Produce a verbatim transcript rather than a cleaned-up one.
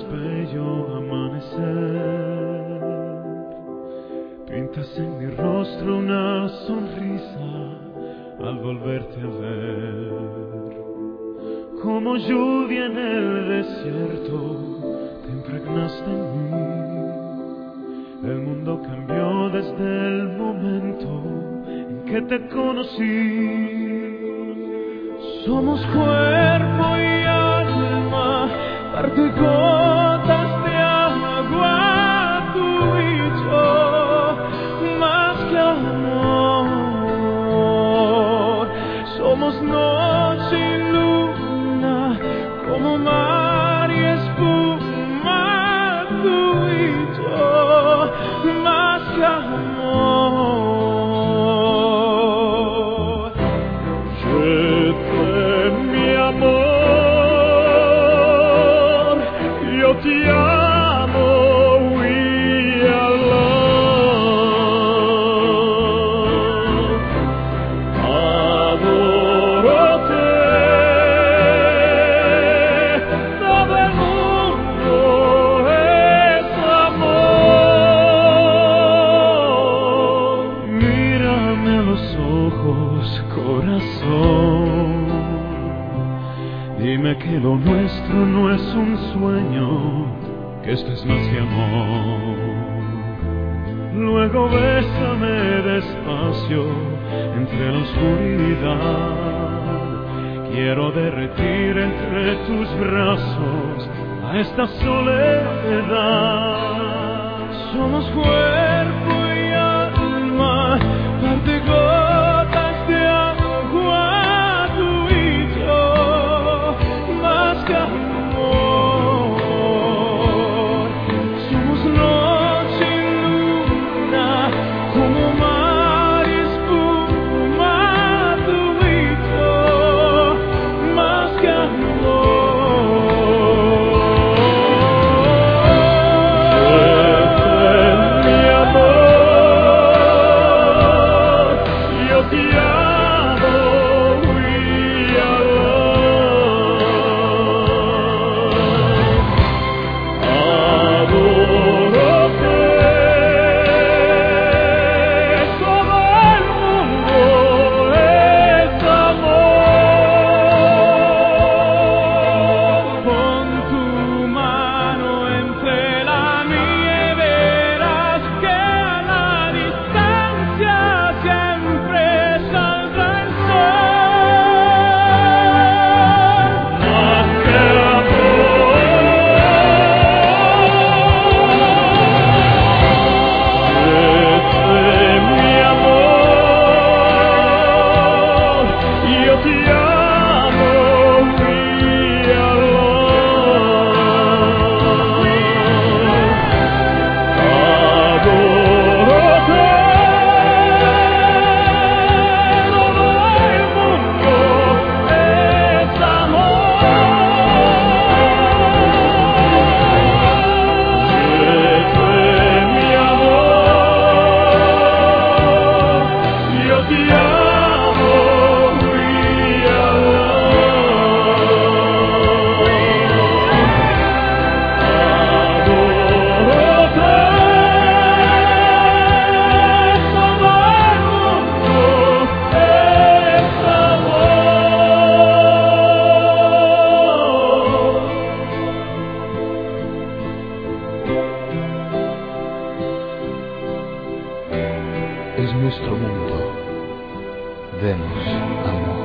bello amanecer. Pintas en mi rostro una sonrisa al volverte a ver. Como lluvia en el desierto, te impregnaste en mí. El mundo cambió desde el momento en que te conocí. Somos cuerpo y alma, parte y gotas de agua, tú y yo, más que amor. Somos noche y luna, como mar y espuma, tú y yo, más que amor. Je t'aime, mi amor, yo te amo, we are love. Adoro-te, todo el mundo es amor. Mírame a los ojos, corazón. Dime que lo nuestro no es un sueño, que esto es más que amor. Luego bésame despacio entre la oscuridad. Quiero derretir entre tus brazos a esta soledad. Somos cuerpo y alma, parte y gotas de agua, tú y yo, más que amor. Somos noche y luna, como mar y espuma, tú y yo, más que amor. Mi amor, yo te amo, we are love. Adoro-te, todo el mundo es amor. Pon tu mano entre la mía y verás que a la distancia siempre saldrá el sol. Más que amor. Vete, mi amor, yo te amo, we are love. Adoro-te, todo el mundo es amor. Vete, mi amor, yo te amo, we are Es nuestro mundo. Demos amor.